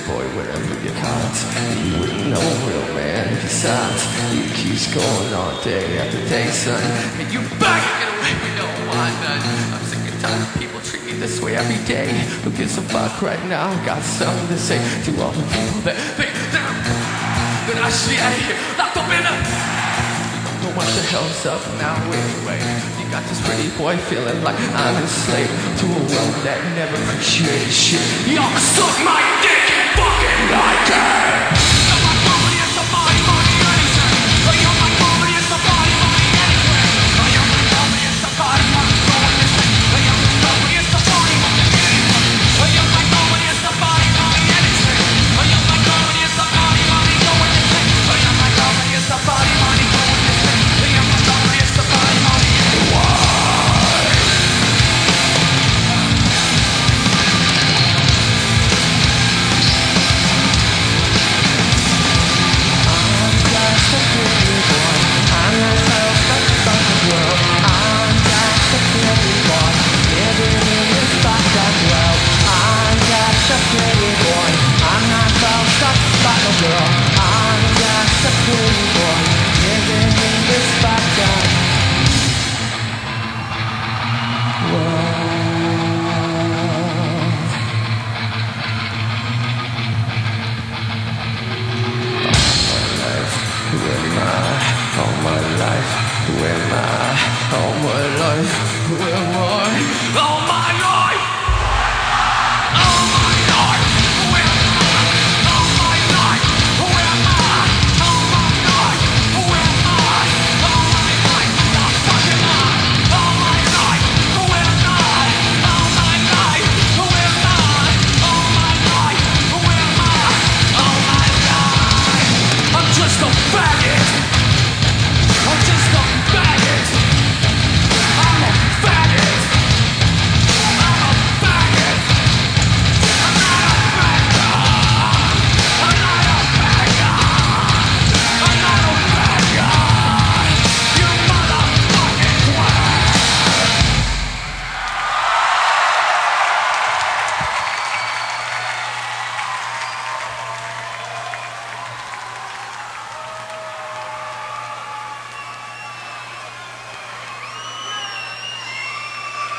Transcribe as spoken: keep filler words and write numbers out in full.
boy, whatever you can't. You wouldn't know a real man if you sat. You keeps going on day after day, son. And you back and get away, we don't want none. I'm sick and tired of people treat me this way every day. Who gives a fuck right now? Got something to say to all the people that think that I'm that I should be out of here, locked up in a. But what the hell's up now anyway? You got this pretty boy feeling like I'm a slave to a world that never appreciated shit. Y'all suck my dick and fucking like it. You're my comedy, it's a body, body, anything. You're my comedy, it's a body, body, anything. You're my comedy, it's a body, body, anything. You're my comedy, it's a body, body, anything. You're my comedy, it's a body, body, anything. You're my comedy, it's a body, body, go with this thing. You're my comedy, it's a body, body, go with this thing. You're my comedy, it's a body, body, anything. All my life, where am I? All my life, where am I?